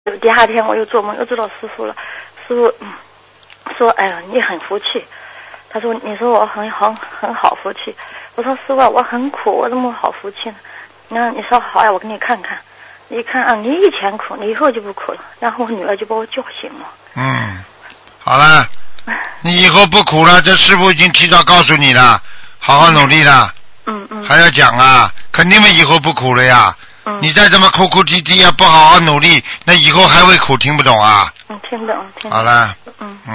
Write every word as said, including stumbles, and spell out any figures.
第二天我又做梦，又做到师傅了。师傅、嗯、说：“哎呀，你很福气。”他说：“你说我很很很好福气。”我说：“师傅，我很苦，我怎么好福气呢？”然后你说：“好呀，我给你看看。”一看啊，你以前苦，你以后就不苦了。然后我女儿就把我叫醒了。 嗯，好了，你以后不苦了，这师傅已经提早告诉你了，好好努力了。 嗯嗯。 还要讲啊，肯定以后不苦了呀。嗯。你再这么哭哭啼啼啊，不好好努力，那以后还会苦，听不懂啊？ 嗯，听懂，听懂。 好了。 嗯。